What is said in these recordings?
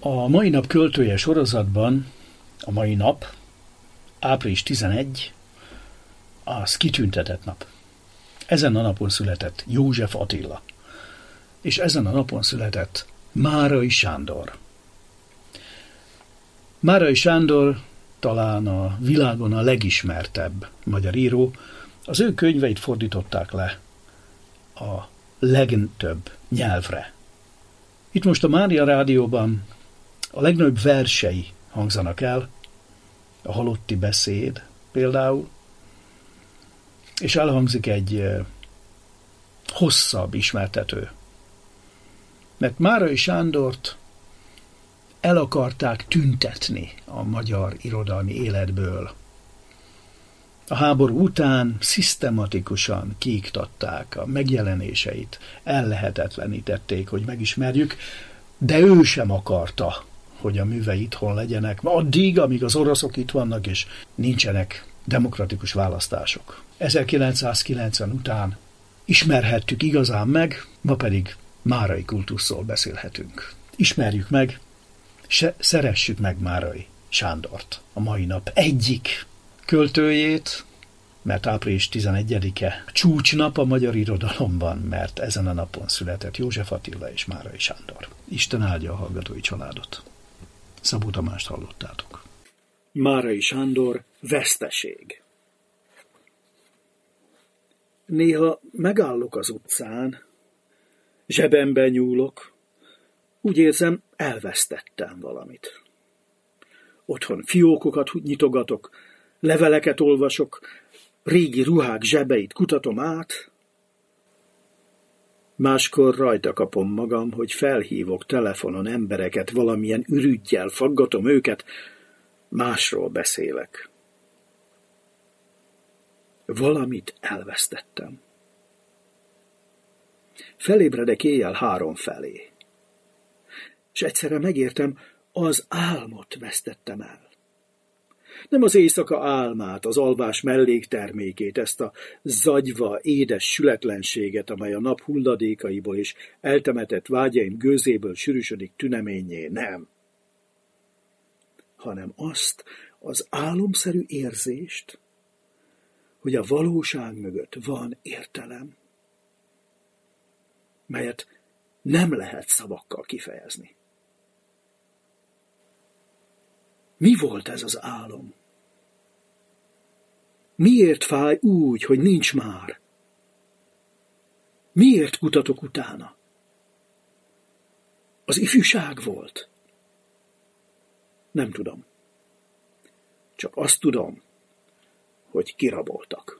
A mai nap költője sorozatban a mai nap, április 11, az kitüntetett nap. Ezen a napon született József Attila, és ezen a napon született Márai Sándor. Márai Sándor talán a világon a legismertebb magyar író, az ő könyveit fordították le a legtöbb nyelvre. Itt most a Mária Rádióban a legnagyobb versei hangzanak el, a Halotti beszéd például, és elhangzik egy hosszabb ismertető. Mert Márai Sándort el akarták tüntetni a magyar irodalmi életből. A háború után szisztematikusan kiiktatták a megjelenéseit, ellehetetlenítették, hogy megismerjük, de ő sem akarta, hogy a művei itthon legyenek, addig, amíg az oroszok itt vannak, és nincsenek demokratikus választások. 1990 után ismerhettük igazán meg, ma pedig márai kultuszról beszélhetünk. Ismerjük meg, szeressük meg Márai Sándort, a mai nap egyik költőjét, mert április 11-e csúcsnap a magyar irodalomban, mert ezen a napon született József Attila és Márai Sándor. Isten áldja a hallgatói családot. Szabó Tamást hallottátok. Márai Sándor, veszteség. Néha megállok az utcán, zsebembe nyúlok, úgy érzem, elvesztettem valamit. Otthon fiókokat nyitogatok, leveleket olvasok, régi ruhák zsebeit kutatom át. Máskor rajta kapom magam, hogy felhívok telefonon embereket, valamilyen ürüggyel faggatom őket, másról beszélek. Valamit elvesztettem. Felébredek éjjel 3 felé. És egyszerre megértem, az álmot vesztettem el. Nem az éjszaka álmát, az alvás melléktermékét, ezt a zagyva, édes sületlenséget, amely a nap hulladékaiból és eltemetett vágyaim gőzéből sűrűsödik tüneménnyé, nem. Hanem azt az álomszerű érzést, hogy a valóság mögött van értelem, melyet nem lehet szavakkal kifejezni. Mi volt ez az álom? Miért fáj úgy, hogy nincs már? Miért kutatok utána? Az ifjúság volt? Nem tudom. Csak azt tudom, hogy kiraboltak.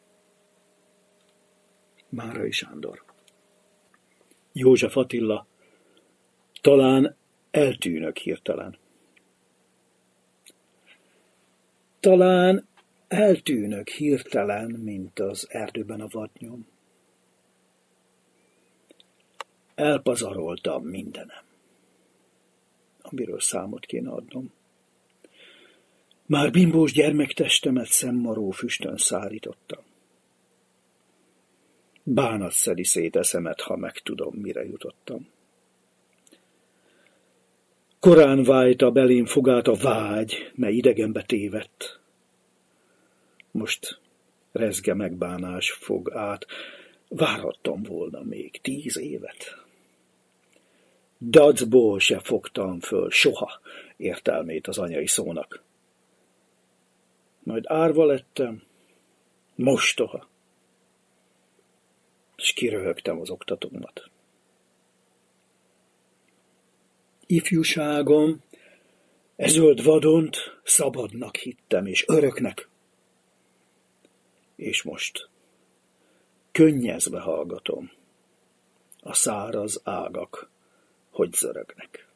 Márai Sándor. József Attila, talán eltűnök hirtelen. Talán eltűnök hirtelen, mint az erdőben a vadnyom. Elpazaroltam mindenem, amiről számot kéne adnom. Már bimbós gyermektestemet szemmoró füstön szárítottam. Bánat szedi szét eszemet, ha megtudom, mire jutottam. Korán vájt a belém fogát a vágy, mely idegenbe tévedt. Most rezge megbánás fog át, várhattam volna még 10 évet. Dacból se fogtam föl soha értelmét az anyai szónak. Majd árva lettem, mostoha, és kiröhögtem az oktatómat. Ifjúságom, zöld vadont szabadnak hittem, és öröknek. És most könnyezve hallgatom a száraz ágak, hogy zörögnek.